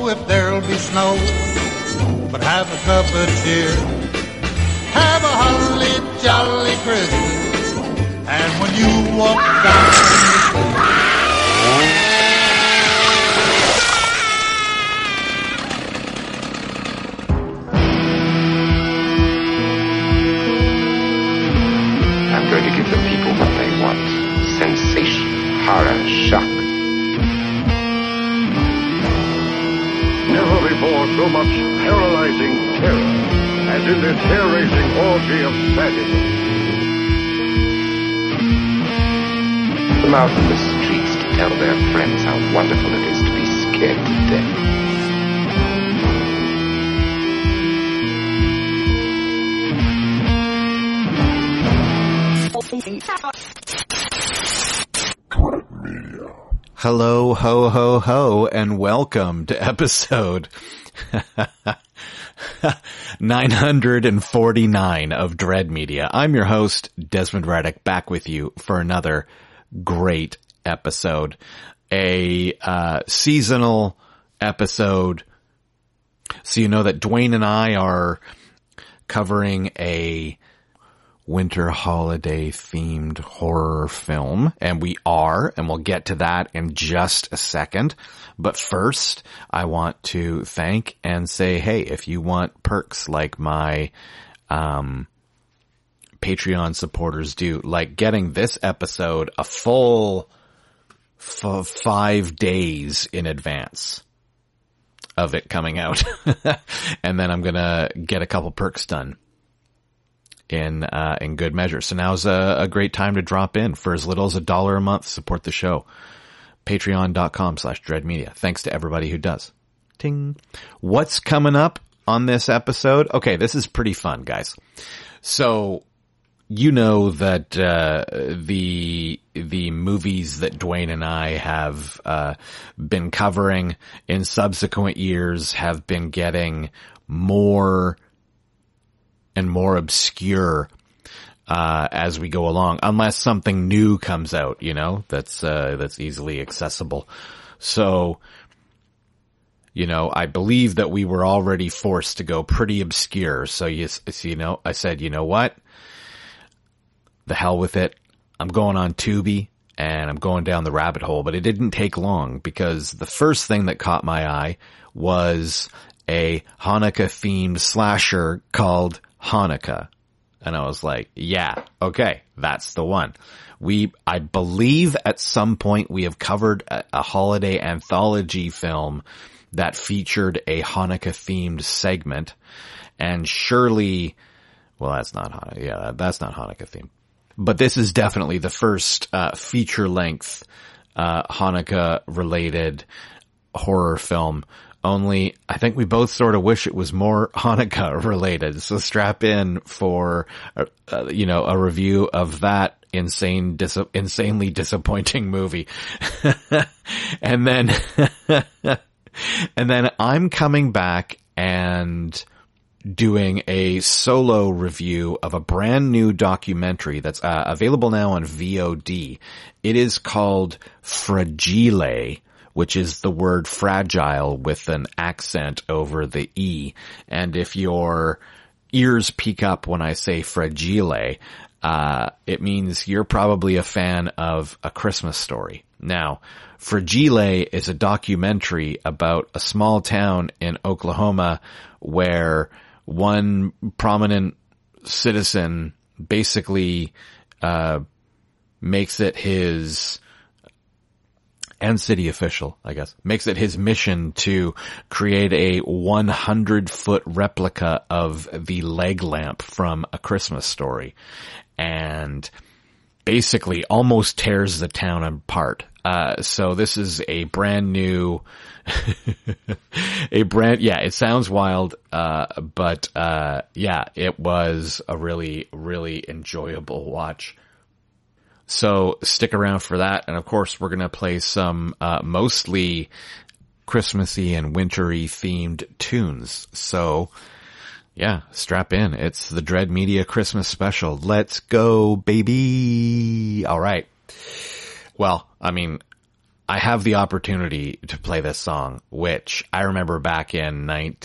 know if there'll be snow, but have a cup of cheer. Have a holly jolly Christmas, and when you walk down the street, I'm going to give the people what they want. Sensation, horror, shock. Never before so much paralyzing terror as in this hair-raising orgy of sadism. Come out in the streets to tell their friends how wonderful it is to be scared to death. Hello, ho, ho, ho, and welcome to episode 949 of Dread Media. I'm your host, Desmond Reddick, back with you for another great episode. A seasonal episode. So you know that Dwayne and I are covering a winter holiday themed horror film, and we'll get to that in just a second. But first, I want to thank and say, hey, if you want perks like my Patreon supporters do, like getting this episode a full 5 days in advance of it coming out, and then I'm gonna get a couple perks done in good measure. So now's a great time to drop in for as little as $1 a month. Support the show. Patreon.com/dreadmedia. Thanks to everybody who does. Ting. What's coming up on this episode? Okay, this is pretty fun, guys. So, you know that, the movies that Dwayne and I have, been covering in subsequent years have been getting more and more obscure as we go along, unless something new comes out, you know, that's easily accessible. So, you know, I believe that we were already forced to go pretty obscure. So you know, I said, you know what? The hell with it. I'm going on Tubi and I'm going down the rabbit hole, but it didn't take long because the first thing that caught my eye was a Hanukkah themed slasher called Hanukkah. And I was like, yeah, okay, that's the one. I believe at some point we have covered a holiday anthology film that featured a Hanukkah themed segment. And surely, well, that's not Hanukkah. Yeah, that's not Hanukkah themed. But this is definitely the first, feature length, Hanukkah related horror film. Only, I think we both sort of wish it was more Hanukkah related. So strap in for, you know, a review of that insanely disappointing movie. And then, and then I'm coming back and doing a solo review of a brand new documentary that's available now on VOD. It is called Fragile, which is the word fragile with an accent over the E. And if your ears peak up when I say fragile, it means you're probably a fan of A Christmas Story. Now, Fragile is a documentary about a small town in Oklahoma where one prominent citizen basically makes it his, and city official, I guess, makes it his mission to create a 100-foot replica of the leg lamp from A Christmas Story, and basically almost tears the town apart. So this is a brand new, it sounds wild, but yeah, it was a really, really enjoyable watch. So stick around for that. And of course, we're going to play some, mostly Christmassy and wintry themed tunes. So yeah, strap in. It's the Dread Media Christmas special. Let's go, baby. All right. Well, I mean, I have the opportunity to play this song, which I remember back in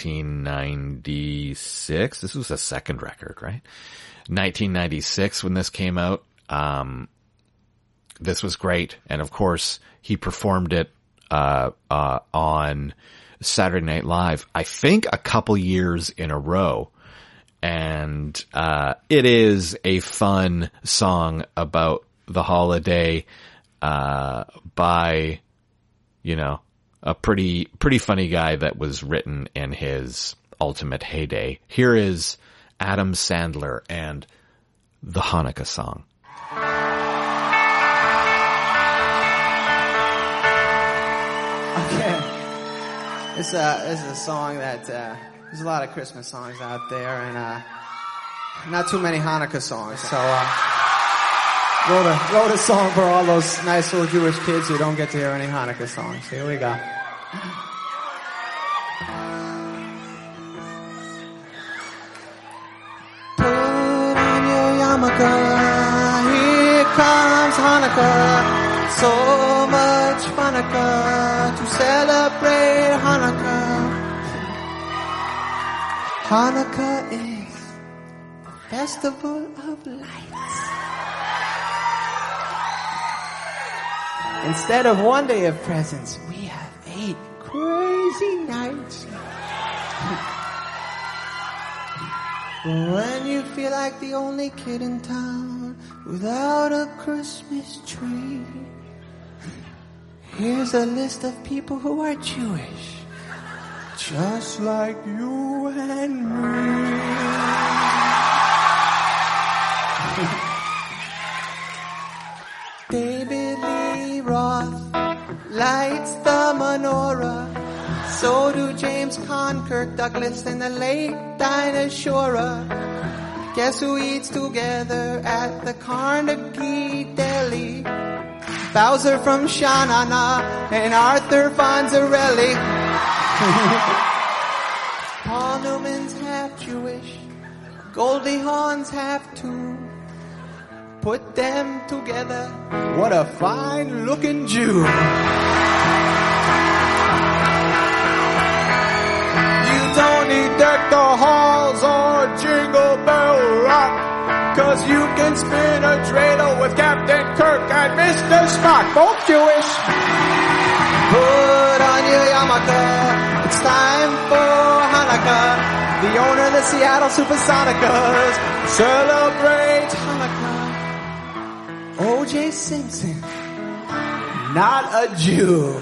1996. This was a second record, right? 1996 when this came out. This was great. And of course, he performed it, on Saturday Night Live, I think a couple years in a row. And, it is a fun song about the holiday, by, you know, a pretty funny guy that was written in his ultimate heyday. Here is Adam Sandler and the Hanukkah song. Okay. This is a song that, there's a lot of Christmas songs out there and, not too many Hanukkah songs. So, wrote a song for all those nice little Jewish kids who don't get to hear any Hanukkah songs. Here we go. Put on your yarmulke, here comes Hanukkah. So much Hanukkah to celebrate Hanukkah. Hanukkah is the festival of lights. Instead of one day of presents, we have 8 crazy nights. When you feel like the only kid in town without a Christmas tree, here's a list of people who are Jewish, just like you and me. David Lee Roth lights the menorah. So do James Conn, Kirk Douglas, and the late Dinah Shore. Guess who eats together at the Carnegie Deli? Bowser from Sha-Na-Na and Arthur Fonzarelli. Paul Newman's half Jewish, Goldie Hawn's half too. Put them together, what a fine-looking Jew. You don't need Deck the Halls or Jingle Bell Rock, 'cause you can spin a dreidel with Captain Kirk and Mr. Spock, both Jewish. Put on your yarmulke, it's time for Hanukkah. The owner of the Seattle Supersonicas celebrates Hanukkah. O.J. Simpson, not a Jew.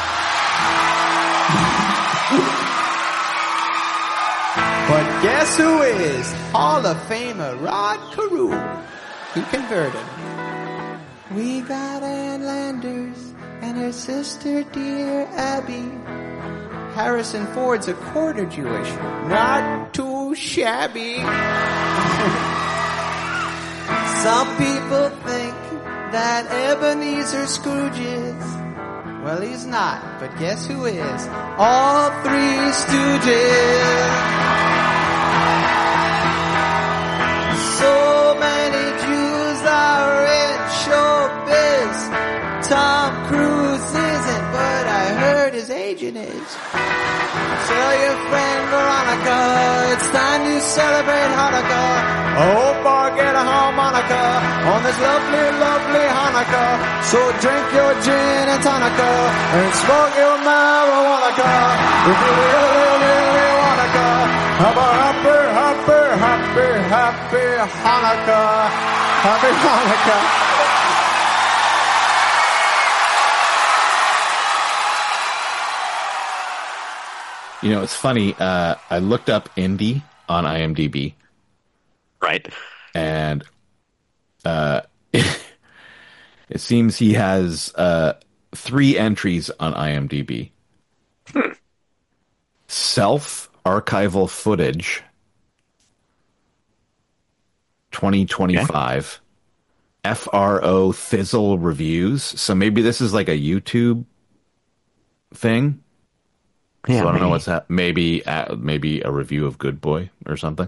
But guess who is? Hall of Famer Rod Carew. He converted. We got Ann Landers and her sister dear Abby. Harrison Ford's a quarter Jewish, not too shabby. Some people think that Ebenezer Scrooge is. Well, he's not, but guess who is? All 3 Stooges. So many Jews are in showbiz. Tom Cruise isn't, but I heard his agent is. Tell your friend Veronica, it's time to celebrate Hanukkah. I hope I get a harmonica on this lovely, lovely Hanukkah. So drink your gin and tonica and smoke your marijuana if you really, really wanna go. Have a happy, happy, happy, happy Hanukkah. Happy Hanukkah. You know, it's funny. I looked up Indy on IMDb. Right. And it seems he has 3 entries on IMDb. Self-archival footage, 2025. Okay. FRO Thizzle reviews. So maybe this is like a YouTube thing. Yeah, so I don't know what's that. Maybe a review of Good Boy or something.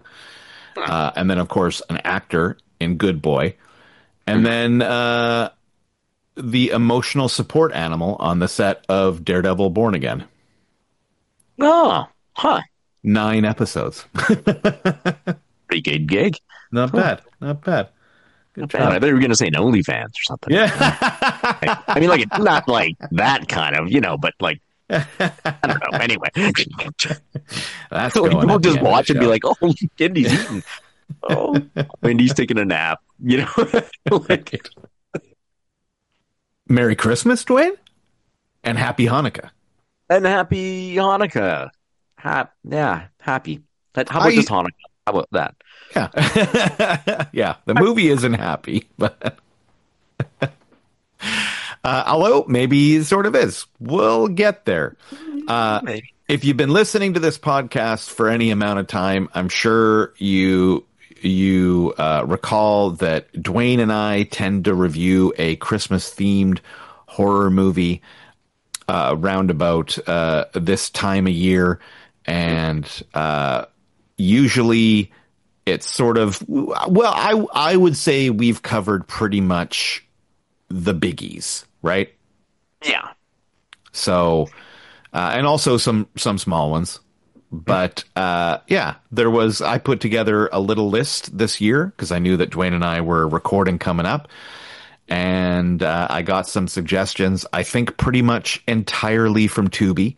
And then, of course, an actor in Good Boy. And then the emotional support animal on the set of Daredevil Born Again. Oh, huh. 9 episodes. Pretty good gig. Not bad. Not bad. Good Not job. bad. I thought you were going to say an OnlyFans or something. Yeah. I mean, like, not like that kind of, but like, I don't know. Anyway. That's Like, going people at the just end of watch the and be show. like, oh, Indy's eating. Oh, Indy's taking a nap. Like, Merry Christmas, Dwayne, and Happy Hanukkah. and happy Hanukkah. Happy. How about just Hanukkah? How about that? Yeah. Yeah. The movie isn't happy, but although maybe it sort of is. We'll get there. Maybe. If you've been listening to this podcast for any amount of time, I'm sure you recall that Dwayne and I tend to review a Christmas-themed horror movie around about this time of year, and usually it's sort of, well, I would say we've covered pretty much the biggies, right? Yeah. So, and also some small ones. But, yeah, I put together a little list this year because I knew that Dwayne and I were recording coming up. And, I got some suggestions, I think pretty much entirely from Tubi.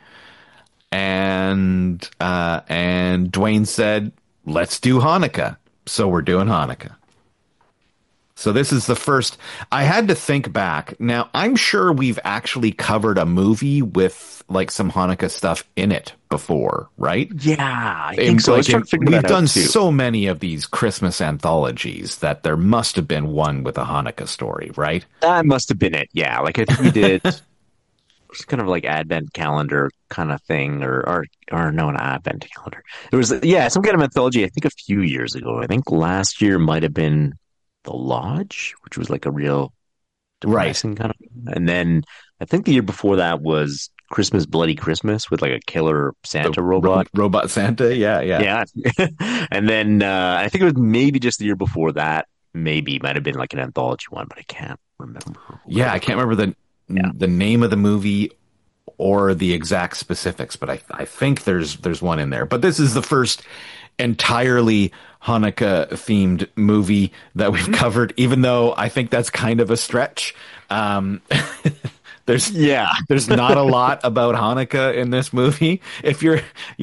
And Dwayne said, let's do Hanukkah. So we're doing Hanukkah. So this is the first. I had to think back. Now, I'm sure we've actually covered a movie with like some Hanukkah stuff in it before, right? Yeah, I think so. I was trying to figure We've that out done too. so many of these Christmas anthologies that there must have been one with a Hanukkah story, right? That must have been it. Yeah, like I think we did. It's kind of like Advent calendar kind of thing, or no, an Advent calendar. There was some kind of anthology. I think a few years ago. I think last year might have been The Lodge, which was like a real depressing kind of. And then I think the year before that was Christmas Bloody Christmas with like a killer Santa robot. Robot Santa, yeah. Yeah. And then I think it was maybe just the year before that. Maybe might have been like an anthology one, but I can't remember. Yeah, I can't remember the name of the movie or the exact specifics, but I think there's one in there. But this is the first entirely Hanukkah themed movie that we've covered, even though I think that's kind of a stretch. There's not a lot about Hanukkah in this movie. If you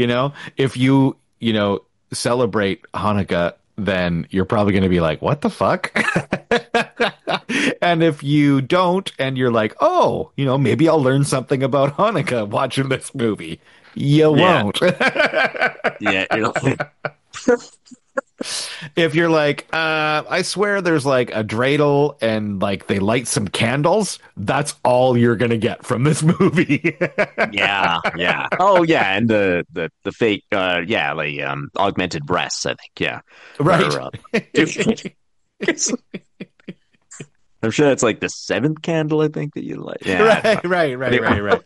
celebrate Hanukkah, then you're probably going to be like, what the fuck? And if you don't, and you're like, oh, maybe I'll learn something about Hanukkah watching this movie, you won't. Yeah. If you're like, I swear there's like a dreidel and like they light some candles, that's all you're going to get from this movie. Yeah. Oh, yeah, and the fake, like augmented breasts, I think. Yeah, Right. I'm sure it's like the 7th candle, I think, that you light. Yeah, Right.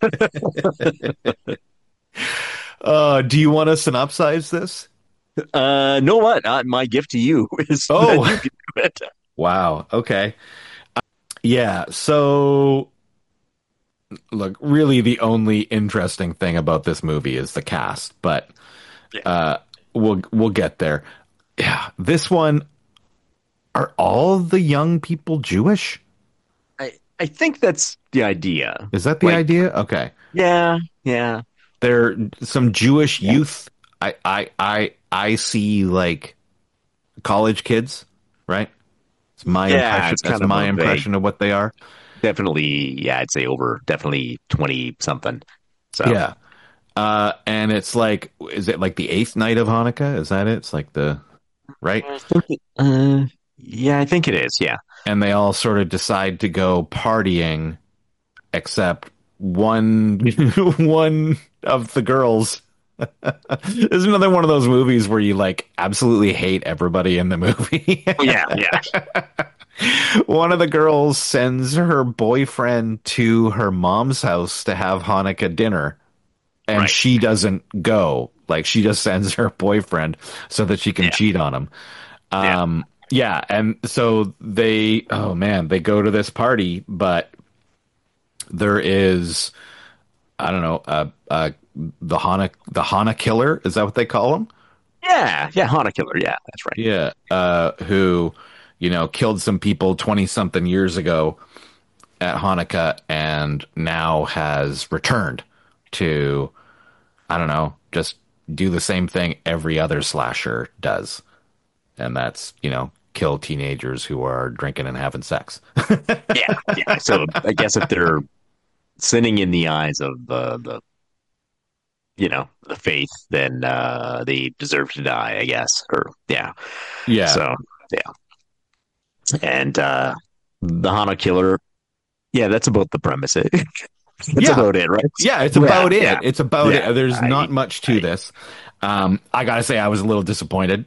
Do you want to synopsize this? No, what? My gift to you is Oh. that you can do it. Wow. Okay. Yeah. So, look, really, the only interesting thing about this movie is the cast, but we'll get there. Yeah, this one. Are all the young people Jewish? I think that's the idea. Is that the idea? Okay. Yeah. There some Jewish youth. I see like college kids, right? It's my impression. It's kind That's of my a impression of what they are. Definitely, yeah, I'd say definitely 20 something. So Yeah. And it's like, is it like the 8th night of Hanukkah? Is that it? It's like right? Yeah, I think it is. Yeah. And they all sort of decide to go partying, except one of the girls. There's another one of those movies where you like absolutely hate everybody in the movie. Yeah. One of the girls sends her boyfriend to her mom's house to have Hanukkah dinner, and she doesn't go. Like, she just sends her boyfriend so that she can cheat on him. Yeah, and so they go to this party, but There is, I don't know, the Hana killer. Is that what they call him? Yeah, Hana killer. Yeah, that's right. Yeah, who, killed some people 20 something years ago at Hanukkah and now has returned to, I don't know, just do the same thing every other slasher does. And that's, kill teenagers who are drinking and having sex. Yeah. So I guess if they're sinning in the eyes of the faith, then they deserve to die, I guess. Or yeah. So yeah. And the Hana killer, yeah, that's about the premise. That's about it, right? Yeah, it's about it. Yeah. It's about it. There's not much to this. I gotta say, I was a little disappointed.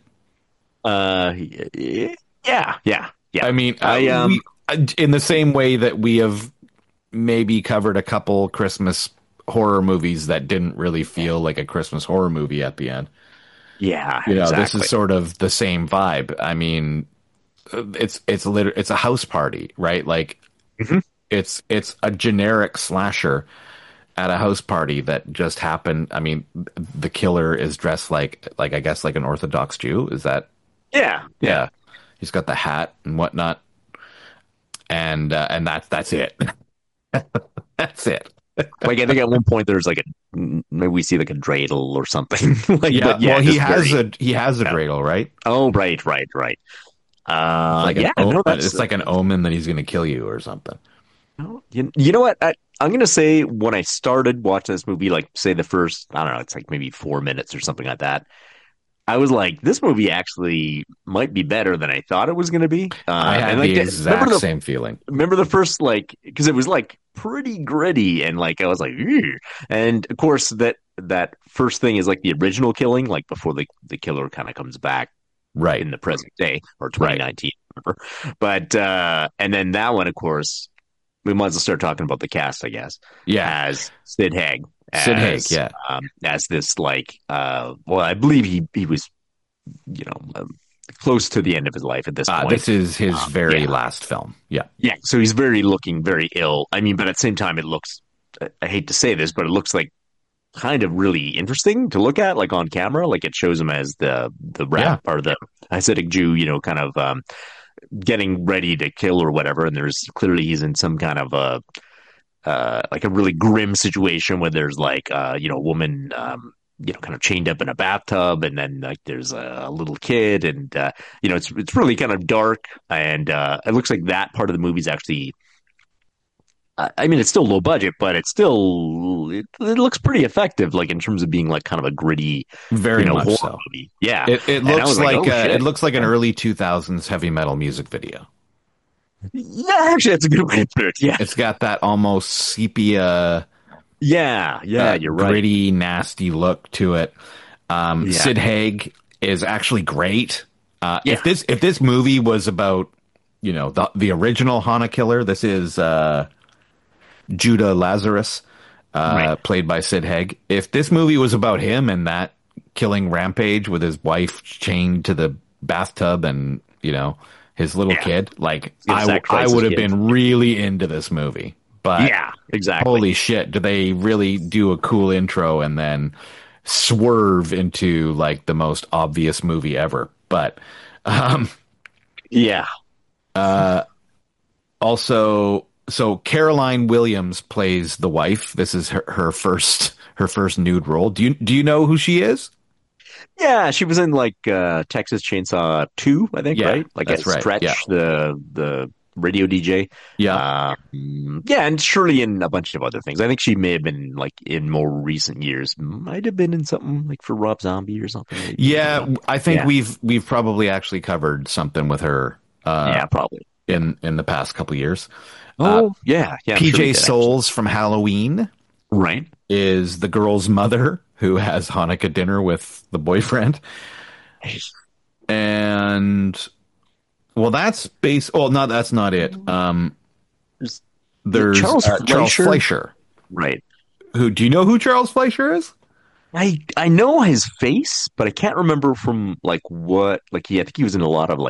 Yeah. I mean, in the same way that we have maybe covered a couple Christmas horror movies that didn't really feel like a Christmas horror movie at the end. Yeah, This exactly. is sort of the same vibe. I mean, it's a house party, right? Like, it's a generic slasher at a house party that just happened. I mean, the killer is dressed like I guess like an Orthodox Jew. Is that? Yeah. He's got the hat and whatnot, and that's it. That's it. Like I think at one point there's like maybe we see like a dreidel or something. Well, he has a dreidel, right? Oh, right. It's like an omen that he's going to kill you or something. You know what? I'm going to say when I started watching this movie, like say the first, I don't know, it's like maybe 4 minutes or something like that. I was like, this movie actually might be better than I thought it was going to be. I had the exact same feeling. Remember the first, like, because it was like pretty gritty and like I was like, ew. And of course that first thing is like the original killing, like before the killer kind of comes back, right, in the present day or 2019, whatever. But and then that one, of course, we might as well start talking about the cast, I guess. Yeah, as Sid Haig. Yeah. As this, like, well, I believe he was, close to the end of his life at this point. This is his very last film. Yeah. Yeah. So he's looking very ill. I mean, but at the same time, it looks, I hate to say this, but it looks like kind of really interesting to look at, like on camera. Like it shows him as the rap or the Hasidic Jew, kind of getting ready to kill or whatever. And there's clearly he's in some kind of like a really grim situation where there's like a woman kind of chained up in a bathtub, and then like there's a little kid, and it's really kind of dark, and it looks like that part of the movie is actually I mean, it's still low budget, but it looks pretty effective, like in terms of being like kind of a gritty, very much horror so. movie. Yeah, it looks like an early 2000s heavy metal music video. Yeah, actually, that's a good way to put it. Yeah, it's got that almost sepia, you're right, gritty, nasty look to it. Sid Haig is actually great. If this movie was about the original Hana killer, this is Judah Lazarus, played by Sid Haig. If this movie was about him and that killing rampage with his wife chained to the bathtub and his little kid, like I would have been really into this movie. But exactly. Holy shit, do they really do a cool intro and then swerve into like the most obvious movie ever? But also, so Caroline Williams plays the wife. This is her first nude role. Do you know who she is? Yeah, she was in like Texas Chainsaw 2, I think, right? Like that's right. Stretch, the radio DJ. Yeah. And surely in a bunch of other things. I think she may have been like in more recent years, might have been in something like for Rob Zombie or something. Yeah, I think we've probably actually covered something with her. Probably in the past couple years. PJ sure Souls from Halloween, right, is the girl's mother who has Hanukkah dinner with the boyfriend. And that's that's not it. There's Charles Fleischer. Right. Do you know who Charles Fleischer is? I know his face, but I can't remember from like what, like I think he was in a lot of like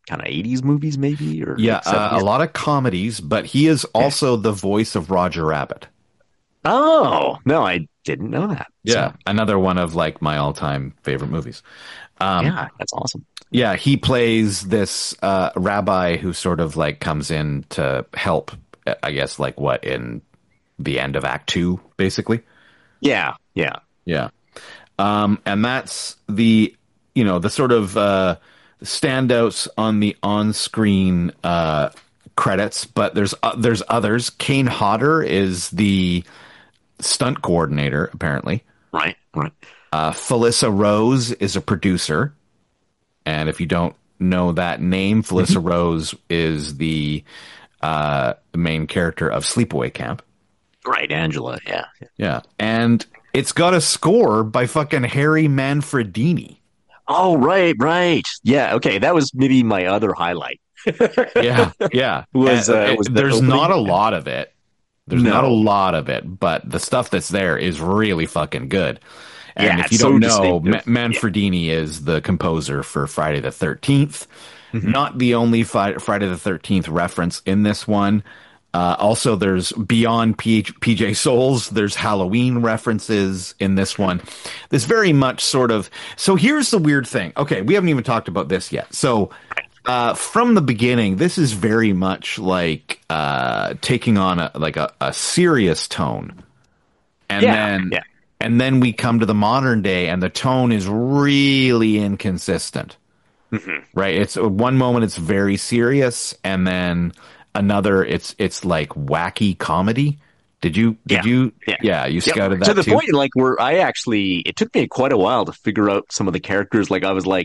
kind of 80s movies, maybe, or Yeah, like a 70s? lot of comedies, but he is also the voice of Roger Rabbit. Oh, no, I didn't know that. Yeah, So, another one of like my all-time favorite movies. yeah, that's awesome. Yeah, he plays this rabbi who sort of like comes in to help, I guess, like what in the end of Act Two, basically. Yeah, yeah. Yeah. And that's the sort of standouts on the on-screen credits, but there's others. Kane Hodder is the stunt coordinator, apparently. Right, right. Felissa Rose is a producer. And if you don't know that name, Felissa Rose is the main character of Sleepaway Camp. Right, Angela, yeah. Yeah. And it's got a score by fucking Harry Manfredini. Oh, right, right. Yeah, okay, that was maybe my other highlight. Yeah, yeah. Was the There's opening? not a lot of it. There's No. not a lot of it, but the stuff that's there is really fucking good. And Yeah, if you it's so don't know, distinctive. Manfredini is the composer for Friday the 13th. Not the only Friday the 13th reference in this one. Also, there's beyond PJ Souls. There's Halloween references in this one. This very much sort of. So here's the weird thing. Okay, we haven't even talked about this yet. So from the beginning, this is very much like taking on a serious tone, and then we come to the modern day, and the tone is really inconsistent. Right? It's one moment it's very serious, and then another it's like wacky comedy. Did you you scouted that to the too? point like where it took me quite a while to figure out some of the characters. Like I was like,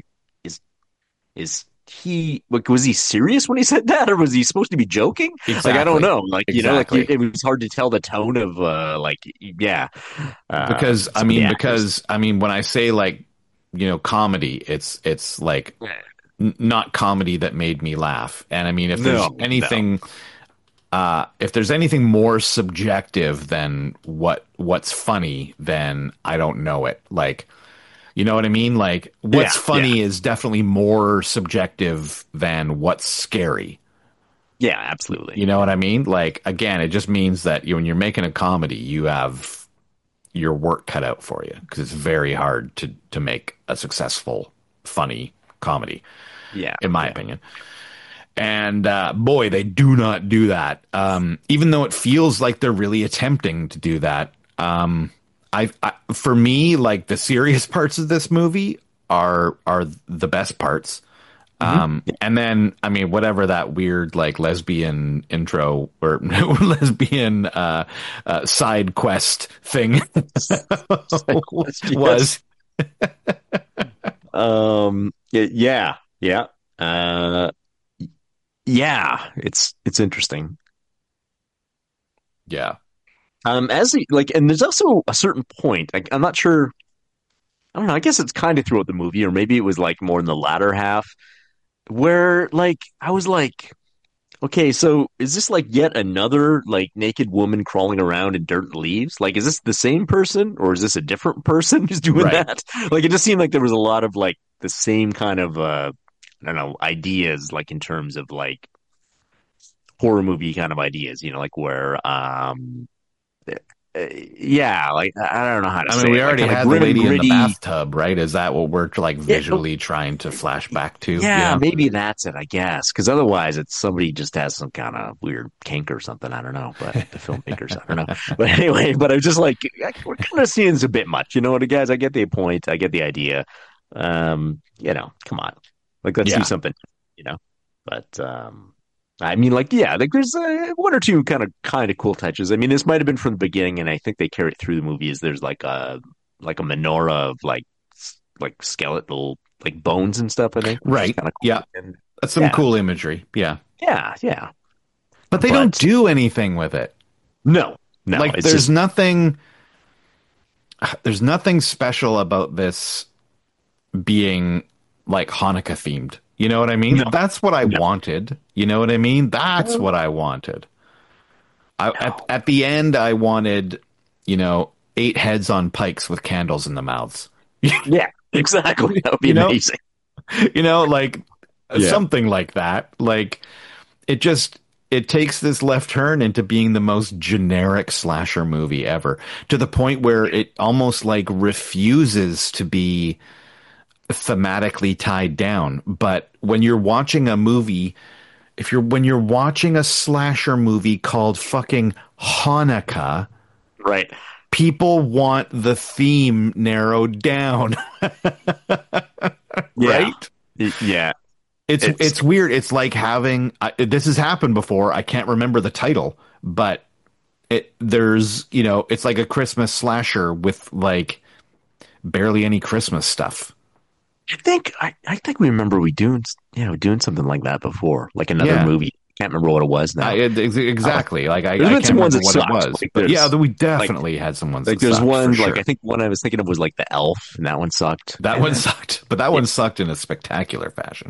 is he like, was he serious when he said that, or was he supposed to be joking? Like I don't Exactly. know. Like Exactly. it was hard to tell the tone of Because some of the actors. when I say like comedy, it's like not comedy that made me laugh. And I mean, if there's anything if there's anything more subjective than what's funny, then I don't know it. Like, you know what I mean? Like, what's funny is definitely more subjective than what's scary. Yeah, absolutely. You know what I mean? Like, again, it just means that when you're making a comedy, you have your work cut out for you, because it's very hard to make a successful, funny comedy. Yeah, in my opinion. And boy, they do not do that. Even though it feels like they're really attempting to do that. For me, like the serious parts of this movie are the best parts. And then, I mean, whatever that weird like lesbian intro or lesbian side quest thing was. It's interesting. Yeah. And there's also a certain point. Like, I'm not sure. I don't know. I guess it's kind of throughout the movie, or maybe it was like more in the latter half, where like I was like, okay, so is this like yet another like naked woman crawling around in dirt and leaves? Like, is this the same person, or is this a different person who's doing that? Like, it just seemed like there was a lot of like the same kind of I don't know, ideas, like in terms of like horror movie kind of ideas, like where like I don't know how to say. I mean, we it. already Like, had the grim and lady in the gritty. bathtub, right? Is that what we're like visually trying to flash back to? Yeah, maybe that's it, I guess. Because otherwise, it's somebody just has some kind of weird kink or something. I don't know. But the filmmakers, I don't know. But anyway, but I'm just like, we're kind of seeing this a bit much. You know what, guys? I get the point. I get the idea. Come on. Like, let's do something, But, I mean, like, yeah, like there's one or two kind of cool touches. I mean, this might have been from the beginning, and I think they carry it through the movie. Is there's like a menorah of like skeletal like bones and stuff. I think, right? Cool. Yeah, and, that's some cool imagery. Yeah, yeah. But they don't do anything with it. No. Like, there's nothing. There's nothing special about this being like Hanukkah themed. You know what I mean? No. That's what I wanted. You know what I mean? That's what I wanted. At the end, I wanted, 8 heads on pikes with candles in the mouths. Yeah, exactly. That would be amazing. Like, Yeah. something like that. Like it takes this left turn into being the most generic slasher movie ever, to the point where it almost like refuses to be thematically tied down. But when you're watching a movie, when you're watching a slasher movie called fucking Hanukkah, Right. people want the theme narrowed down. Yeah. Right? Yeah. It's weird. It's like having this has happened before. I can't remember the title, but there's, it's like a Christmas slasher with like barely any Christmas stuff. I think we remember doing something like that before, like another movie. Can't remember what it was now. Exactly. Like I There's been can't some ones remember that what it sucked. was. Like, But there's- we definitely had some ones Like that there's sucked, one, for like sure. I think one I was thinking of was like the Elf, and that one sucked. That one sucked, but that one sucked in a spectacular fashion.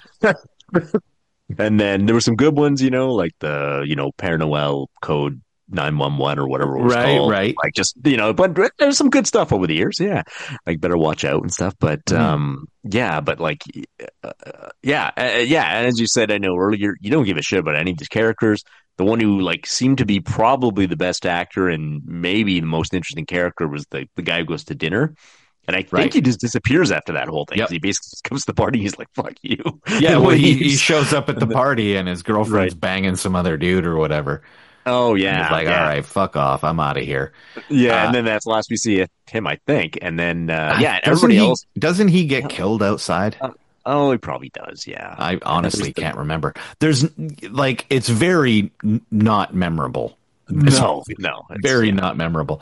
And then there were some good ones, like the Père Noël Code 911 or whatever it was Right, called. right. Like just but there's some good stuff over the years. Yeah, like better watch out and stuff. But yeah, but like yeah. And as you said, I know earlier, you don't give a shit about any of these characters. The one who like seemed to be probably the best actor and maybe the most interesting character was the guy who goes to dinner. And I think Right. he just disappears after that whole thing. Yep. He basically just comes to the party. He's like, "Fuck you." Yeah, And well, he leaves. shows up at the party and his girlfriend's Right. banging some other dude or whatever. Oh And yeah, he's like, yeah. all right, fuck off. I'm out of here. Yeah, Uh, and then that's the last we see of him, I think. And then yeah, Doesn't everybody he, else. doesn't he get killed outside? Oh, he probably does. Yeah. I honestly There's the- can't remember. There's like, it's very not memorable. It's No, no, it's- very yeah. not memorable.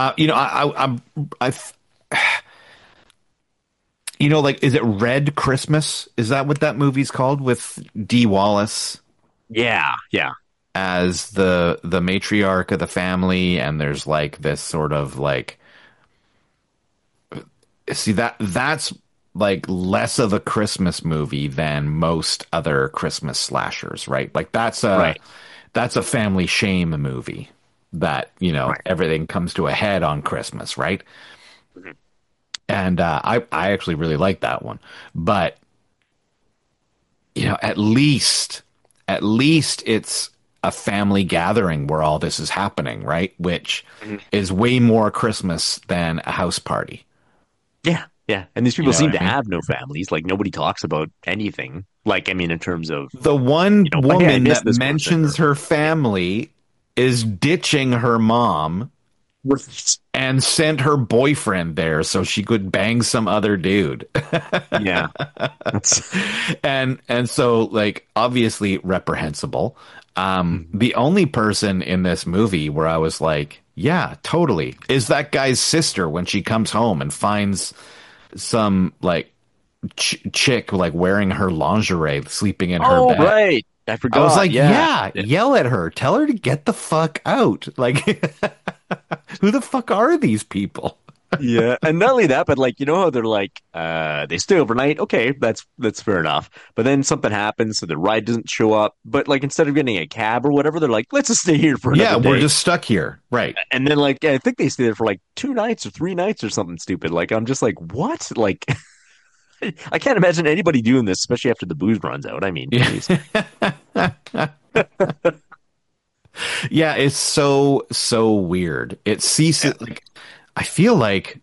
Like, is it Red Christmas? Is that what that movie's called, with Dee Wallace Yeah, yeah. as the matriarch of the family? And there's like this sort of like, see, that's like less of a Christmas movie than most other Christmas slashers, right? Like that's Right. a family shame movie that, Right. everything comes to a head on Christmas, right? And I actually really like that one. But at least it's a family gathering where all this is happening, right? Which is way more Christmas than a house party. Yeah, yeah. And these people know seem what to I mean? have no families. Like nobody talks about anything. Like, I mean, in terms of The one hey, I woman miss that this person, mentions her family is ditching her mom and sent her boyfriend there so she could bang some other dude. yeah. That's- and so, like, obviously reprehensible. The only person in this movie where I was like, yeah, totally, is that guy's sister when she comes home and finds some like chick like wearing her lingerie sleeping in her bed. right. I forgot. I was like, yeah. yell at her, tell her to get the fuck out. Like, who the fuck are these people? Yeah, and not only that, but like how they're like they stay overnight. Okay, that's fair enough. But then something happens, so the ride doesn't show up. But like instead of getting a cab or whatever, they're like, let's just stay here for Yeah, another we're day. just stuck here, right? And then like I think they stay there for like 2 nights or 3 nights or something stupid. Like I'm just like, what? Like I can't imagine anybody doing this, especially after the booze runs out. I mean, geez. Yeah, it's so weird. It ceases. Like, I feel like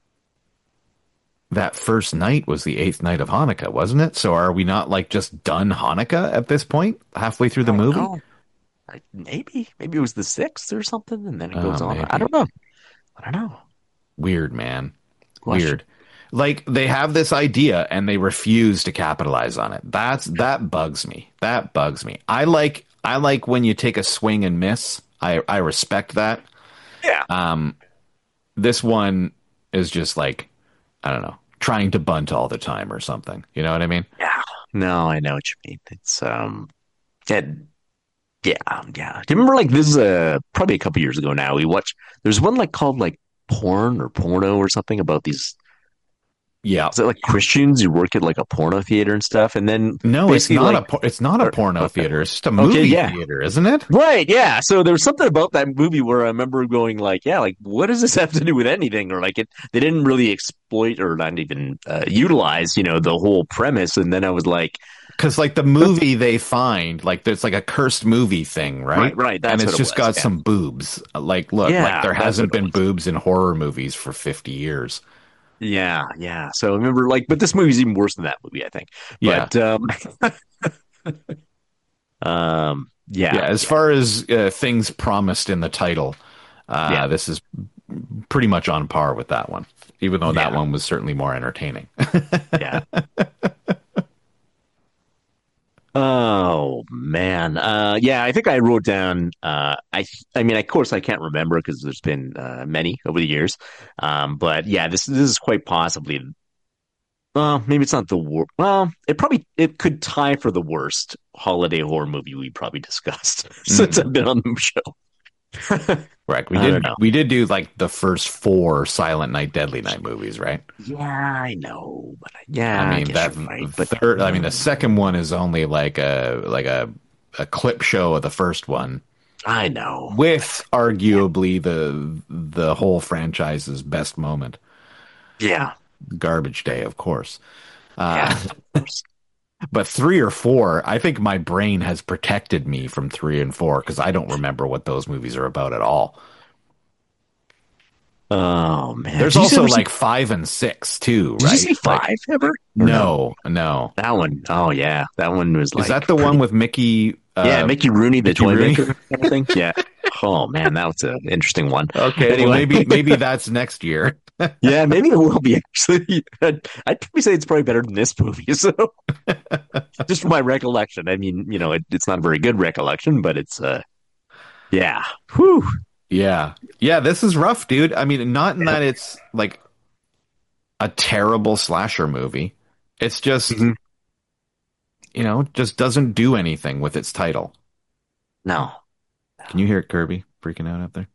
that first night was the 8th night of Hanukkah, wasn't it? So are we not like just done Hanukkah at this point, halfway through the movie? Oh, maybe it was the 6th or something, and then it goes on. Maybe. I don't know. Weird, man. Question. Weird. Like, they have this idea and they refuse to capitalize on it. That bugs me. That bugs me. I like when you take a swing and miss. I respect that. Yeah. This one is just like, I don't know, trying to bunt all the time or something. You know what I mean? Yeah. No, I know what you mean. It's yeah. Do you remember like this is probably a couple years ago now? There's one like called like porn or porno or something about these Yeah. Is it like Christians who work at like a porno theater and stuff? And then No, it's basically, not like, it's not a porno okay. theater. It's just a movie Yeah. theater, isn't it? Right, yeah. So there was something about that movie where I remember going like, yeah, like what does this have to do with anything? Or like they didn't really exploit or not even utilize, the whole premise. And then I was like, Because like the movie they find, like there's like a cursed movie thing, right? Right, that's and it's what it just was, got yeah. some boobs. Like, look, Yeah, like there that's hasn't what it been was. boobs in horror movies for 50 years. Yeah. So I remember like, but this movie's even worse than that movie, I think. Yeah. But Yeah. As far as things promised in the title, Yeah. this is pretty much on par with that one, even though that Yeah. one was certainly more entertaining. Yeah. Oh man. Yeah, I think I wrote down I mean of course I can't remember because there's been many over the years. But yeah, this is quite possibly well, maybe it's not the worst. Well, it could tie for the worst holiday horror movie we probably discussed since I've been on the show. Right. I don't know. We did do like the first 4 Silent Night, Deadly Night movies, right? Yeah, I know, but yeah, I mean guess that you're right, but third. I mean the second one is only like a clip show of the first one, I know. with arguably the whole franchise's best moment, Yeah. Garbage Day, of course. Yeah. Of course. But 3 or 4, I think my brain has protected me from 3 and 4 because I don't remember what those movies are about at all. Oh man. There's Did you also ever see- like 5 and 6 too, Did right? you see Like, 5 ever? Or no. That one. Oh yeah, that one was like. Is that the one with Mickey? Yeah, Mickey Rooney, the Mickey toy Rooney? maker kind of thing. Yeah. Oh man, that was an interesting one. Okay, Anyway. well maybe that's next year. Yeah, maybe it will be actually. I'd probably say it's probably better than this movie. So, just from my recollection, I mean, it's not a very good recollection, but it's yeah. Whew. Yeah. Yeah, this is rough, dude. I mean, not in that it's like a terrible slasher movie. It's just, just doesn't do anything with its title. No, Can you hear Kirby freaking out there?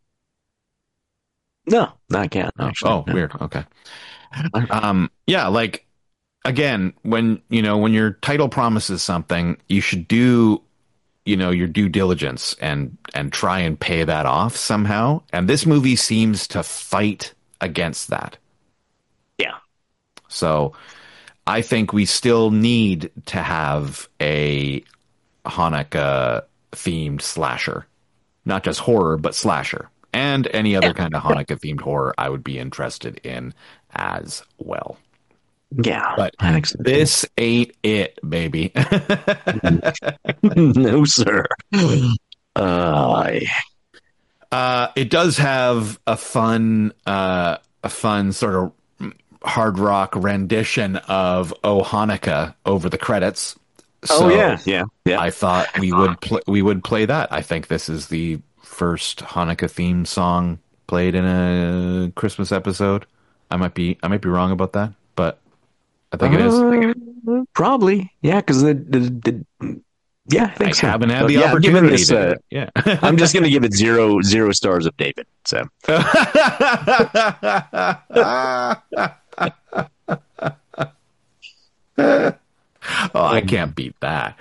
no, I can't. Actually, Oh, no. weird. Okay. Yeah, like again, when your title promises something, you should do, your due diligence and try and pay that off somehow. And this movie seems to fight against that. Yeah, So I think we still need to have a Hanukkah themed slasher, not just horror, but slasher, and any other kind of Hanukkah themed horror I would be interested in as well. yeah. But I think so. this ain't it, baby. No, sir. It does have a fun sort of hard rock rendition of "Oh Hanukkah" over the credits. So yeah. I thought we would play that. I think this is the first Hanukkah theme song played in a Christmas episode. I might be wrong about that, but I think it is. Probably, yeah, because yeah, I think I so. haven't had But the yeah, I'm giving opportunity this, to do it. Yeah. I'm just going to give it zero stars of David. So Oh, I can't beat that.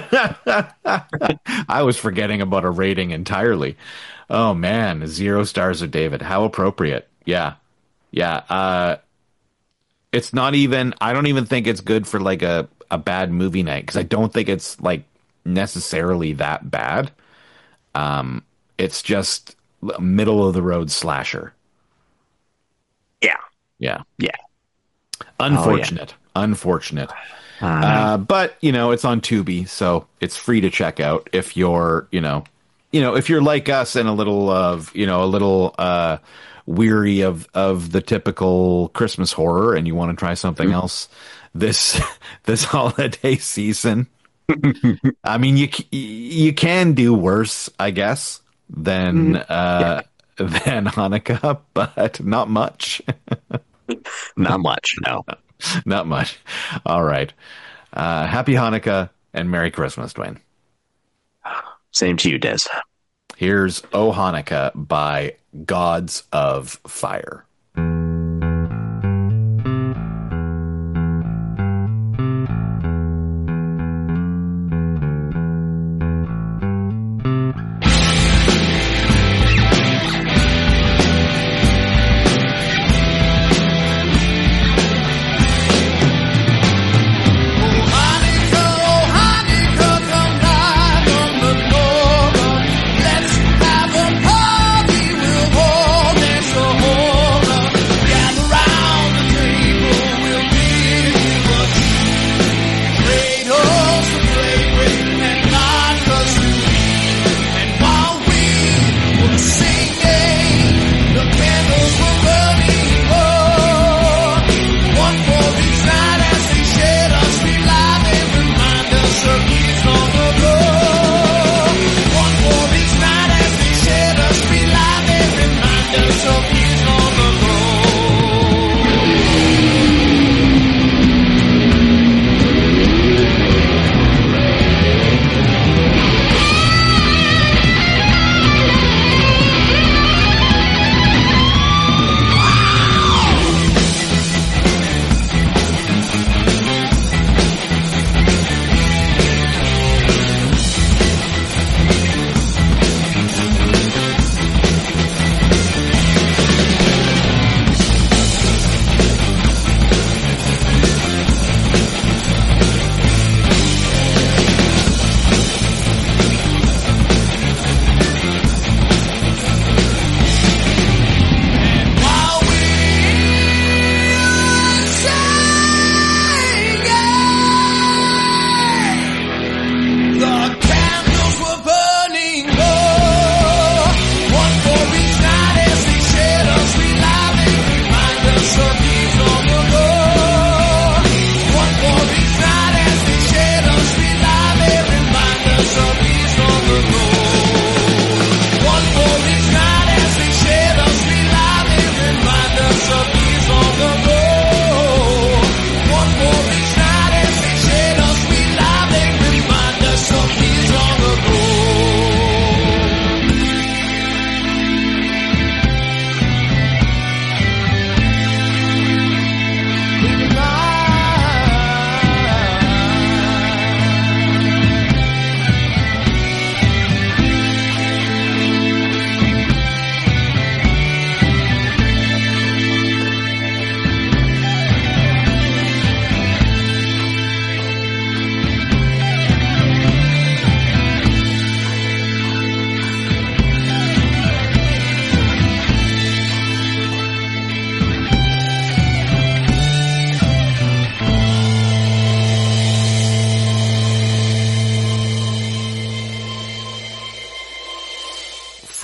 I was forgetting about a rating entirely. Oh man, 0 stars of David. How appropriate. Yeah. Yeah. It's not even, I don't even think it's good for like a bad movie night because I don't think it's like necessarily that bad. It's just middle of the road slasher. yeah, Yeah. yeah. Unfortunate. Unfortunate. But it's on Tubi, so it's free to check out if you're, if you're like us and a little weary of the typical Christmas horror and you want to try something else this holiday season. I mean, you can do worse, I guess, than Hanukkah, but not much. Not much, no. Not much. All right. Happy Hanukkah and Merry Christmas, Dwayne. Same to you, Des. Here's O Hanukkah by Gods of Fire.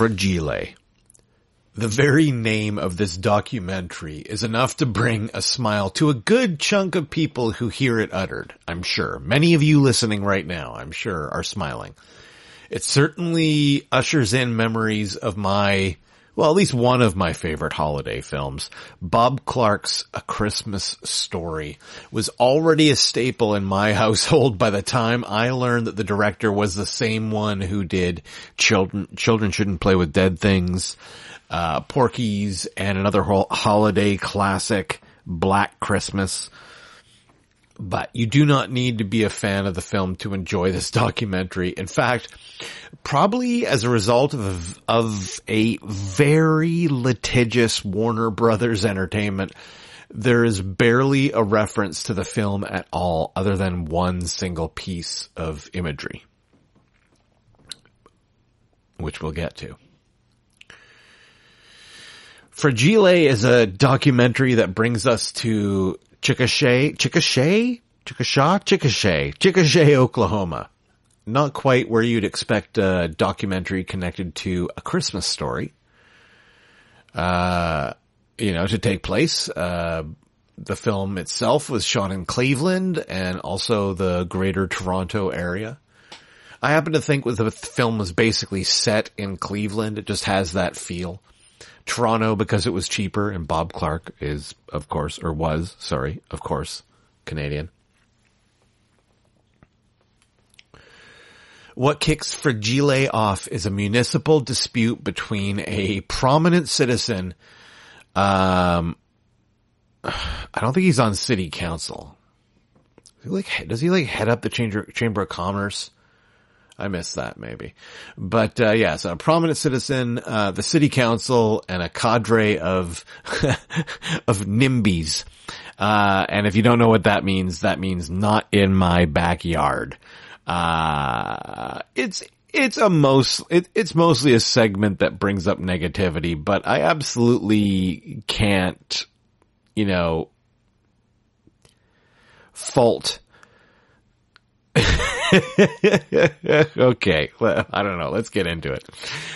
Fragile. The very name of this documentary is enough to bring a smile to a good chunk of people who hear it uttered, I'm sure. Many of you listening right now, I'm sure, are smiling. It certainly ushers in memories of at least one of my favorite holiday films. Bob Clark's A Christmas Story was already a staple in my household by the time I learned that the director was the same one who did Children Shouldn't Play with Dead Things, Porky's, and another holiday classic, Black Christmas. But you do not need to be a fan of the film to enjoy this documentary. In fact, probably as a result of a very litigious Warner Brothers Entertainment, there is barely a reference to the film at all other than one single piece of imagery, which we'll get to. Fragile is a documentary that brings us to Chickasha, Oklahoma. Not quite where you'd expect a documentary connected to A Christmas Story, to take place. The film itself was shot in Cleveland and also the greater Toronto area. I happen to think the film was basically set in Cleveland. It just has that feel. Toronto because it was cheaper, and Bob Clark is, of course, Canadian. What kicks Fragile off is a municipal dispute between a prominent citizen. I don't think he's on city council. Does he head up the Chamber of Commerce? I missed that maybe. But, so a prominent citizen, the city council, and a cadre of, of NIMBYs. And if you don't know what that means not in my backyard. It's mostly a segment that brings up negativity, but I absolutely can't, fault. Okay, well, I don't know. Let's get into it.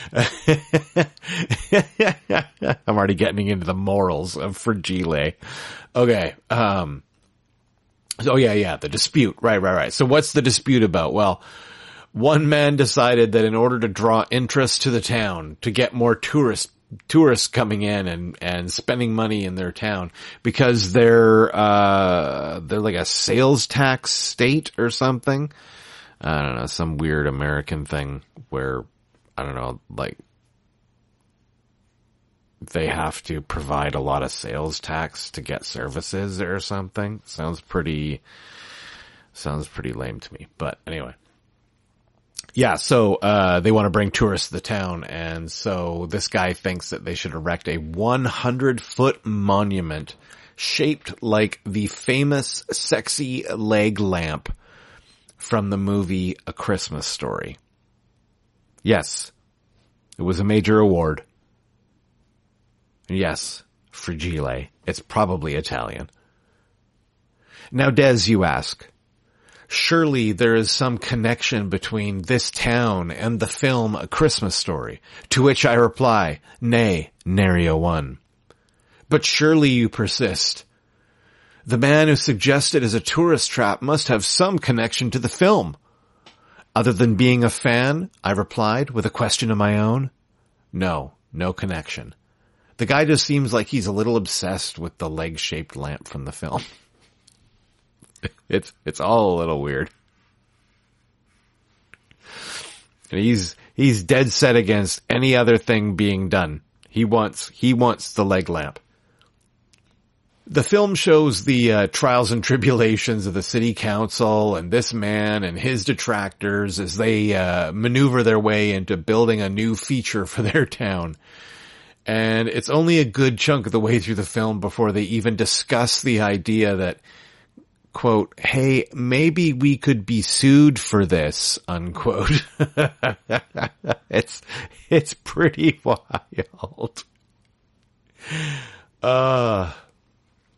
I'm already getting into the morals of Fragile. Okay. The dispute. Right. So what's the dispute about? Well, one man decided that in order to draw interest to the town, to get more tourists coming in and spending money in their town, because they're like a sales tax state or something. I don't know, some weird American thing where, I don't know, they have to provide a lot of sales tax to get services or something. Sounds pretty lame to me. But anyway. Yeah, so they want to bring tourists to the town, and so this guy thinks that they should erect a 100-foot monument shaped like the famous sexy leg lamp from the movie A Christmas Story. Yes, it was a major award. Yes, Fragile. It's probably Italian. Now, Des, you ask, surely there is some connection between this town and the film A Christmas Story, to which I reply, nay, nary a one. But surely you persist. The man who suggested as a tourist trap must have some connection to the film. Other than being a fan, I replied with a question of my own. No connection. The guy just seems like he's a little obsessed with the leg-shaped lamp from the film. It's all a little weird. And he's dead set against any other thing being done. He wants the leg lamp. The film shows the trials and tribulations of the city council and this man and his detractors as they maneuver their way into building a new feature for their town. And it's only a good chunk of the way through the film before they even discuss the idea that, quote, hey, maybe we could be sued for this, unquote. It's pretty wild.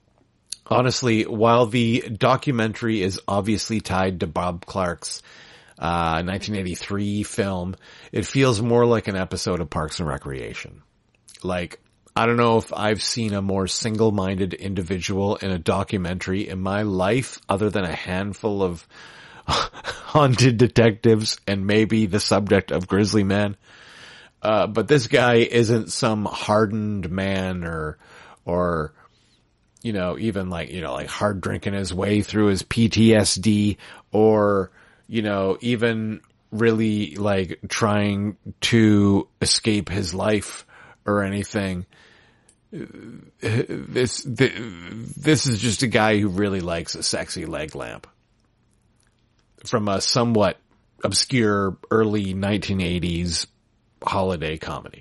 Honestly, while the documentary is obviously tied to Bob Clark's 1983 film. It feels more like an episode of Parks and Recreation. Like, I don't know if I've seen a more single-minded individual in a documentary in my life other than a handful of haunted detectives and maybe the subject of Grizzly Man. But this guy isn't some hardened man or, you know, even like, you know, like hard drinking his way through his PTSD or, you know, even really like trying to escape his life or anything. This is just a guy who really likes a sexy leg lamp from a somewhat obscure early 1980s holiday comedy.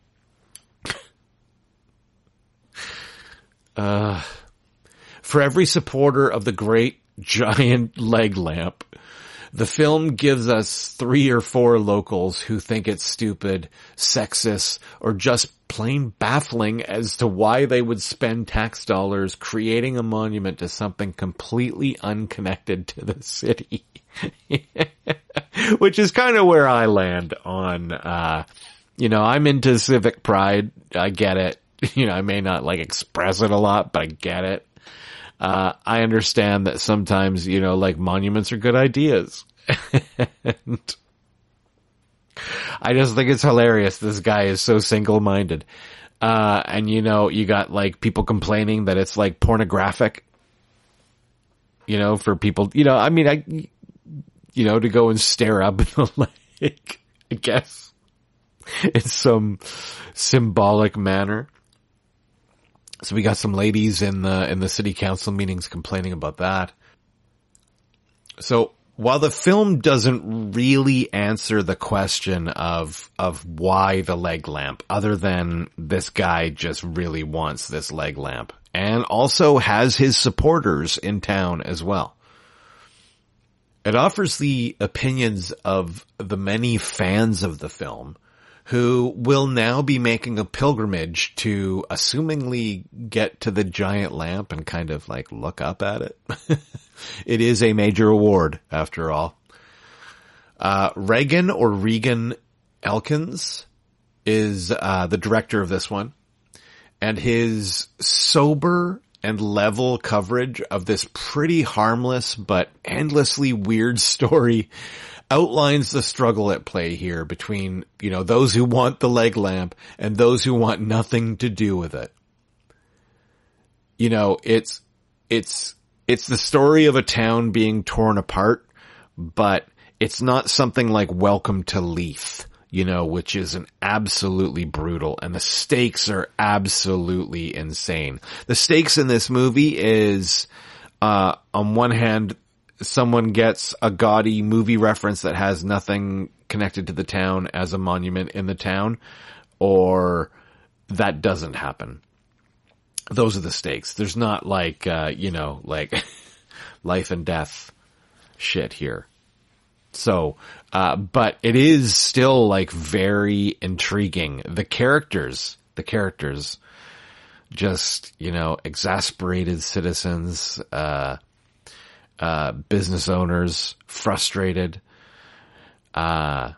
For every supporter of the great giant leg lamp, the film gives us 3 or 4 locals who think it's stupid, sexist, or just plain baffling as to why they would spend tax dollars creating a monument to something completely unconnected to the city. Which is kind of where I land on, you know, I'm into civic pride. I get it. You know, I may not like express it a lot, but I get it. I understand that sometimes, you know, like monuments are good ideas. And I just think it's hilarious. This guy is so single-minded. And you know, you got like people complaining that it's like pornographic, you know, for people, you know, I mean, you know, to go and stare up in the lake, I guess, in some symbolic manner. So we got some ladies in the city council meetings complaining about that. So while the film doesn't really answer the question of why the leg lamp, other than this guy just really wants this leg lamp and also has his supporters in town as well. It offers the opinions of the many fans of the film who will now be making a pilgrimage to assumingly get to the giant lamp and kind of like look up at it. It is a major award after all. Regan Elkins is the director of this one, and his sober and level coverage of this pretty harmless but endlessly weird story outlines the struggle at play here between, you know, those who want the leg lamp and those who want nothing to do with it. You know, it's the story of a town being torn apart, but it's not something like Welcome to Leith, you know, which is an absolutely brutal, and the stakes are absolutely insane. The stakes in this movie is, on one hand, someone gets a gaudy movie reference that has nothing connected to the town as a monument in the town, or that doesn't happen. Those are the stakes. There's not like, you know, like life and death shit here. So, but it is still like very intriguing. The characters, just, you know, exasperated citizens, business owners, frustrated. Yeah,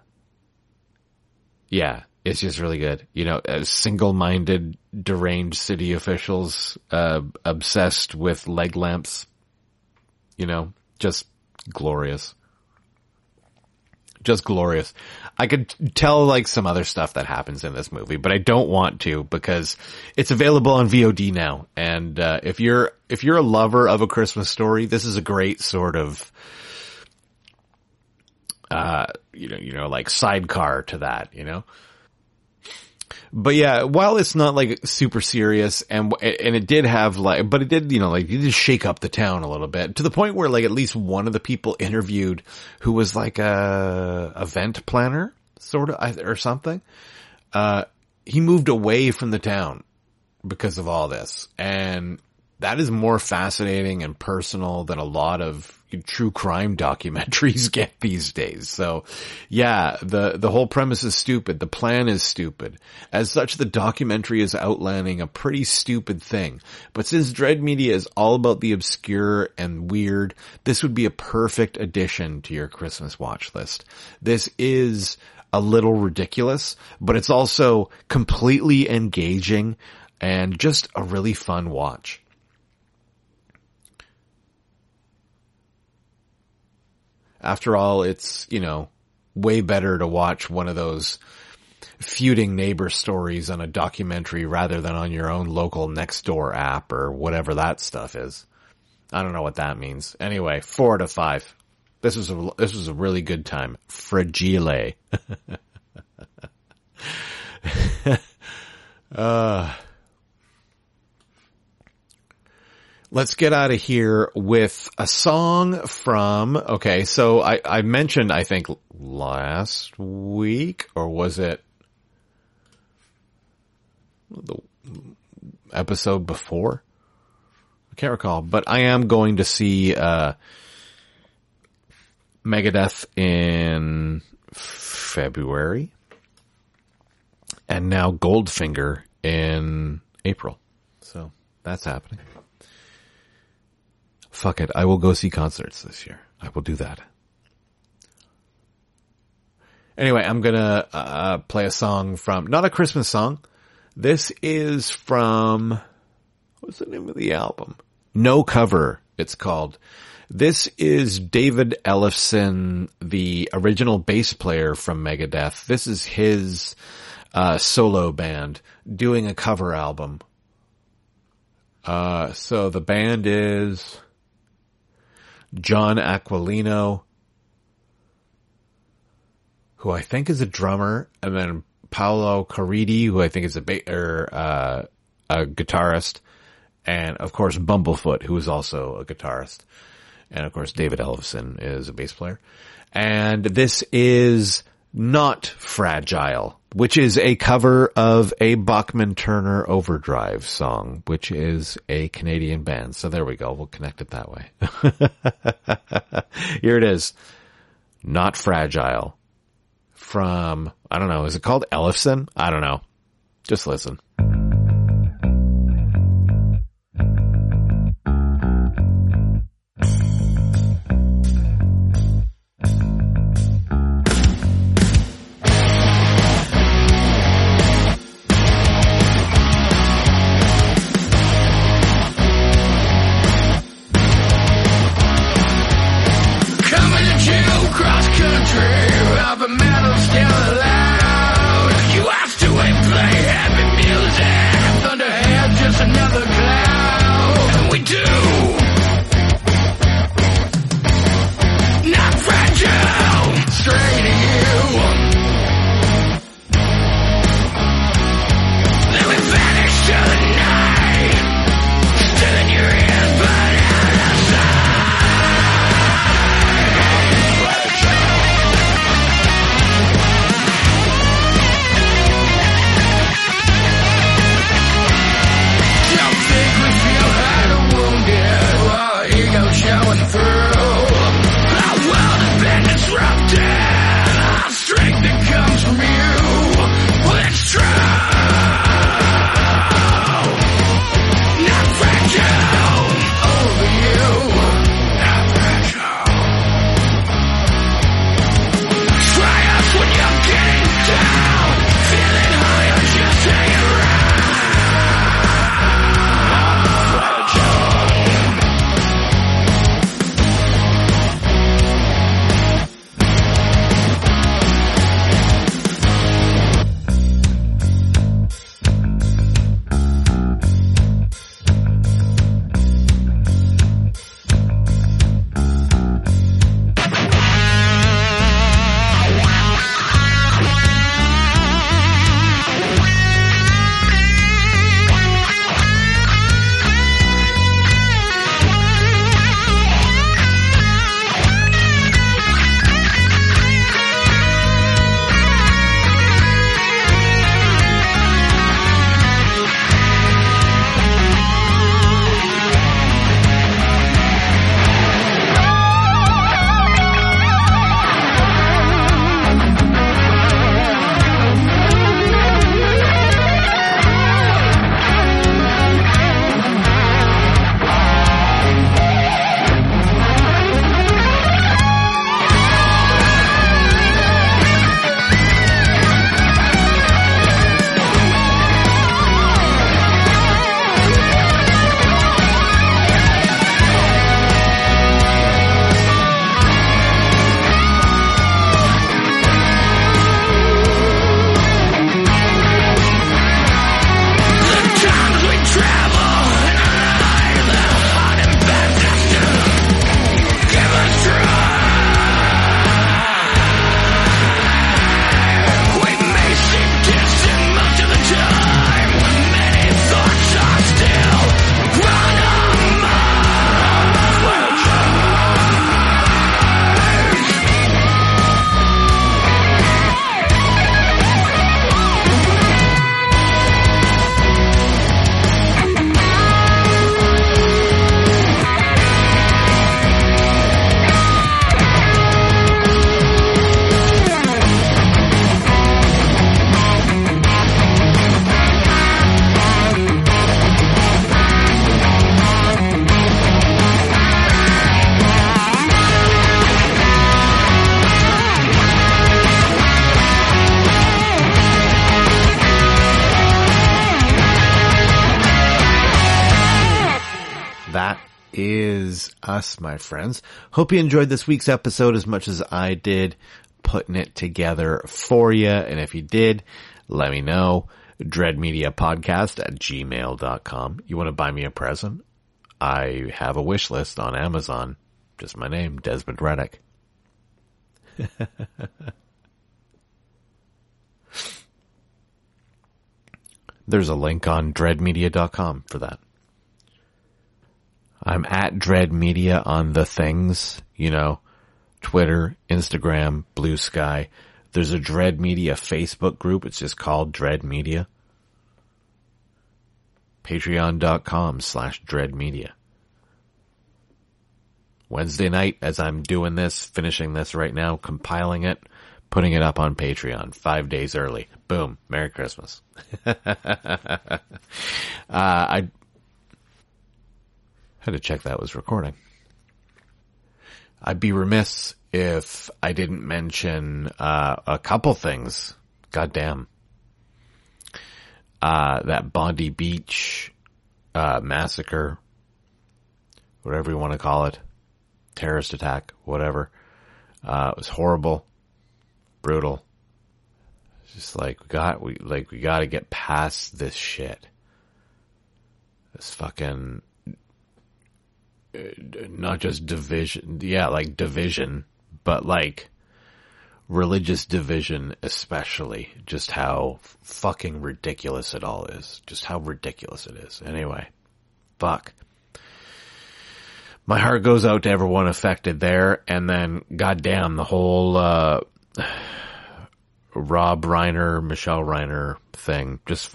it's just really good. You know, single-minded, deranged city officials, obsessed with leg lamps. You know, just glorious. Just glorious. I could tell like some other stuff that happens in this movie, but I don't want to because it's available on VOD now. And, if you're a lover of A Christmas Story, this is a great sort of, you know, like sidecar to that, you know? But yeah, while it's not like super serious and it did have like, but it did, you know, like it did shake up the town a little bit to the point where like at least one of the people interviewed who was like a event planner sort of or something, he moved away from the town because of all this. And that is more fascinating and personal than a lot of true crime documentaries get these days. So yeah, the whole premise is stupid. The plan is stupid. As such, the documentary is outlining a pretty stupid thing. But since Dread Media is all about the obscure and weird, this would be a perfect addition to your Christmas watch list. This is a little ridiculous, but it's also completely engaging and just a really fun watch. After all, it's, way better to watch one of those feuding neighbor stories on a documentary rather than on your own local Nextdoor app or whatever that stuff is. I don't know what that means. Anyway, 4 out of 5. This was a really good time. Fragile. Let's get out of here with a song from, okay, so I mentioned, I think last week, or was it the episode before? I can't recall, but I am going to see, Megadeth in February, and now Goldfinger in April. So that's happening. Fuck it, I will go see concerts this year. I will do that. Anyway, I'm gonna play a song from, not a Christmas song. This is from, what's the name of the album? No Cover, it's called. This is David Ellefson, the original bass player from Megadeth. This is his solo band doing a cover album. So the band is John Aquilino, who I think is a drummer, and then Paolo Caridi, who I think is a guitarist, and of course Bumblefoot, who is also a guitarist, and of course David Ellefson is a bass player. And this is Not Fragile, which is a cover of a Bachman-Turner Overdrive song, which is a Canadian band. So there we go. We'll connect it that way. Here it is. Not Fragile. From, I don't know, is it called Ellefson? I don't know. Just listen. is us, my friends. Hope you enjoyed this week's episode as much as I did putting it together for you. And if you did, let me know. dreadmediapodcast@gmail.com. You want to buy me a present? I have a wish list on Amazon. Just my name, Desmond Reddick. There's a link on dreadmedia.com for that. I'm at Dread Media on the things, Twitter, Instagram, Blue Sky. There's a Dread Media Facebook group. It's just called Dread Media. Patreon.com/Dread Media. Wednesday night, as I'm doing this, finishing this right now, compiling it, putting it up on Patreon 5 days early. Boom. Merry Christmas. I had to check that was recording. I'd be remiss if I didn't mention a couple things. Goddamn. That Bondi Beach massacre, whatever you want to call it, terrorist attack, whatever. It was horrible, brutal. It's just like we got to get past this shit. This fucking not just division, division, but like religious division, especially. Just how fucking ridiculous it all is. Just how ridiculous it is. Anyway, fuck. My heart goes out to everyone affected there, and then, goddamn, the whole Rob Reiner, Michelle Reiner thing, just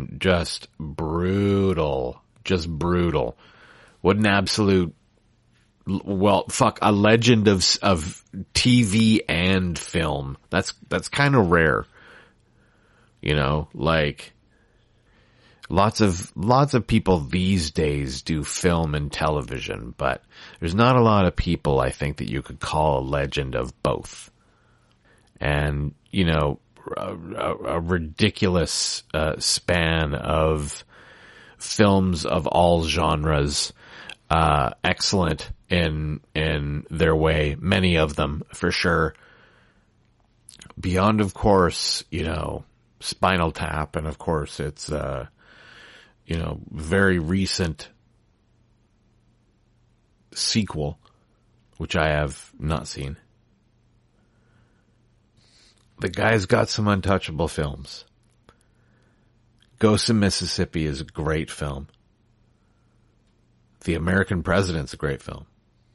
brutal. Just brutal. What an absolute, a legend of TV and film. That's kind of rare. Lots of people these days do film and television, but there's not a lot of people, I think, that you could call a legend of both. And, a ridiculous span of films of all genres, excellent in their way, many of them for sure. Beyond, of course, Spinal Tap, and of course it's very recent sequel, which I have not seen. The guy's got some untouchable films. Ghost in Mississippi is a great film. The American President's a great film.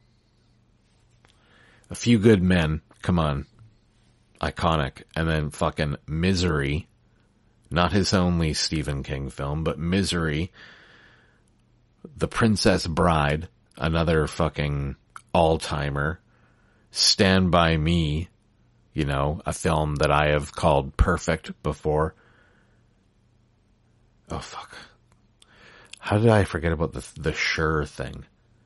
A Few Good Men, come on. Iconic. And then fucking Misery. Not his only Stephen King film, but Misery. The Princess Bride, another fucking all-timer. Stand By Me, a film that I have called perfect before. Oh, fuck. How did I forget about the Sure thing?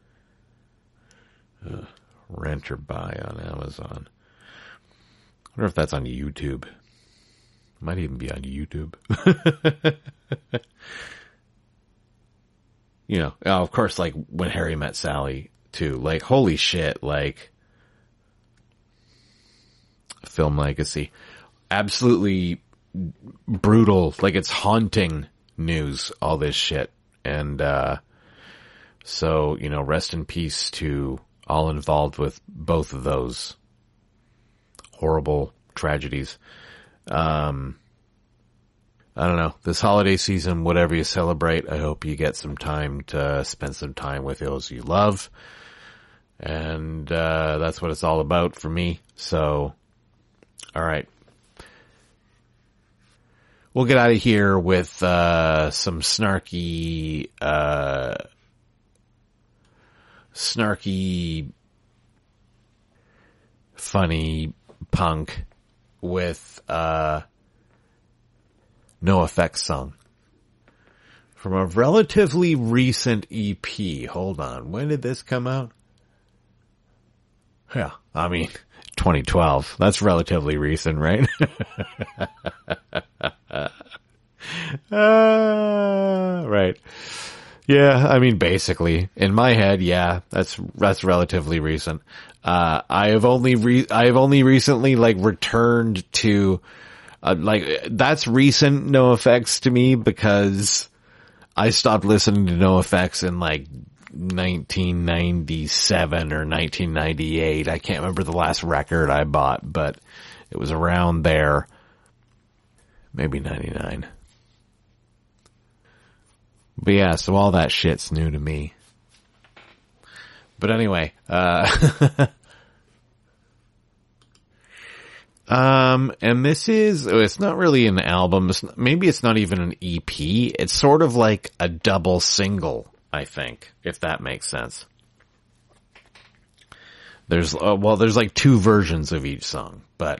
Rent or Buy on Amazon. I wonder if that's on YouTube. Might even be on YouTube. Of course, like When Harry Met Sally too. Like, holy shit, like film legacy. Absolutely brutal. Like, it's haunting news, all this shit. And, so, rest in peace to all involved with both of those horrible tragedies. I don't know. This holiday season, whatever you celebrate, I hope you get some time to spend some time with those you love. And, that's what it's all about for me. So, all right. We'll get out of here with, some snarky, funny punk with, NoFX song from a relatively recent EP. Hold on. When did this come out? Yeah, 2012. That's relatively recent, right? Right. Yeah, I mean, basically, in my head, yeah, that's relatively recent. I have only recently like returned to, like, that's recent NoFX to me because I stopped listening to NoFX in like 1997 or 1998. I can't remember the last record I bought, but it was around there. Maybe 99. But yeah, so all that shit's new to me. But anyway, and this is, it's not really an album. Maybe it's not even an EP. It's sort of like a double single, I think, if that makes sense. There's like two versions of each song, but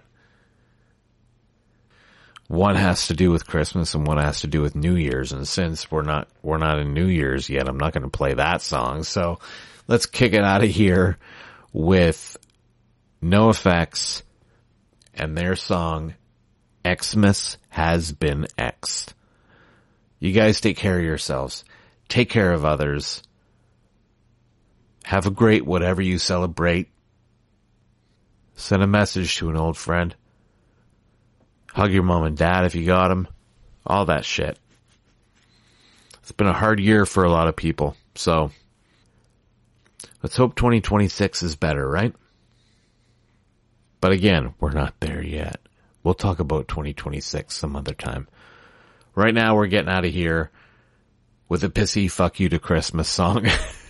one has to do with Christmas and one has to do with New Year's. And since we're not in New Year's yet, I'm not going to play that song. So let's kick it out of here with NoFX and their song, Xmas Has Been X'd. You guys take care of yourselves. Take care of others. Have a great whatever you celebrate. Send a message to an old friend. Hug your mom and dad if you got them. All that shit. It's been a hard year for a lot of people. So let's hope 2026 is better, right? But again, we're not there yet. We'll talk about 2026 some other time. Right now, we're getting out of here with a pissy fuck you to Christmas song.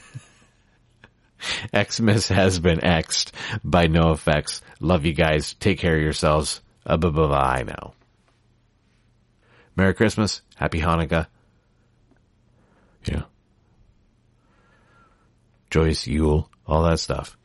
Xmas Has Been X'd by NoFX. Love you guys. Take care of yourselves. Bye now. Merry Christmas. Happy Hanukkah. Yeah. Joyous Yule. All that stuff.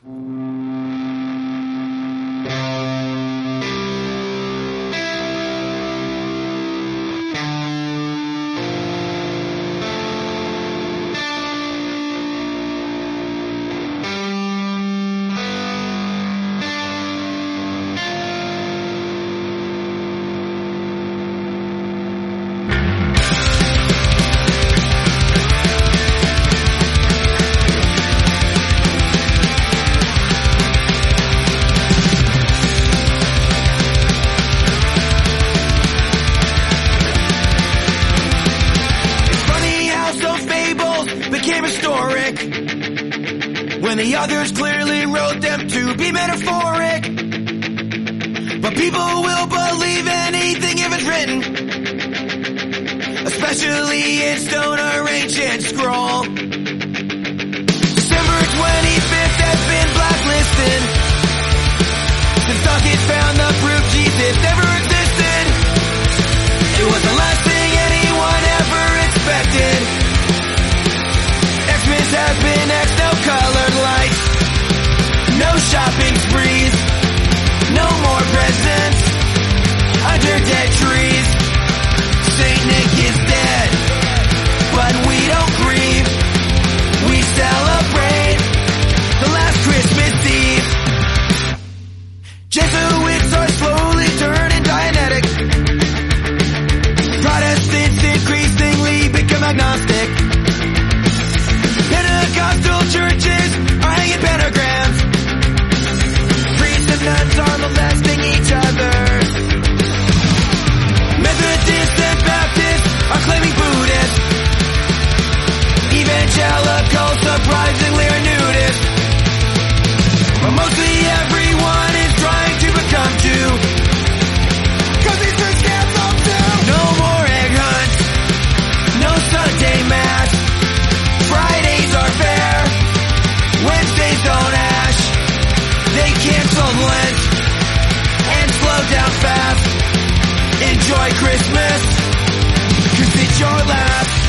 The others clearly wrote them to be metaphoric. But people will believe anything if it's written, especially in stone or ancient scroll. December 25th has been blacklisted since Dawkins found the proof Jesus never existed. It was the last thing anyone ever expected. Xmas has been X'd, no colored lights, no shopping sprees, no more presents under dead trees. Saint Nick is dead, but we don't grieve. We celebrate the last Christmas Eve. Jesuits are slowly turning Dianetic. Protestants increasingly become agnostic. Pentecostal churches are hanging pentagrams. Priests and nuns are molesting each other. Methodists and Baptists are claiming Buddhists. Evangelicals surprisingly are nudists. But mostly everyone is trying to become Jew. 'Cause Easter scams them too. No more egg hunts. No Sunday mass. Fridays are fair. Wednesdays don't ash. They canceled Lent and slow down fast. Enjoy Christmas, 'cause it's your last.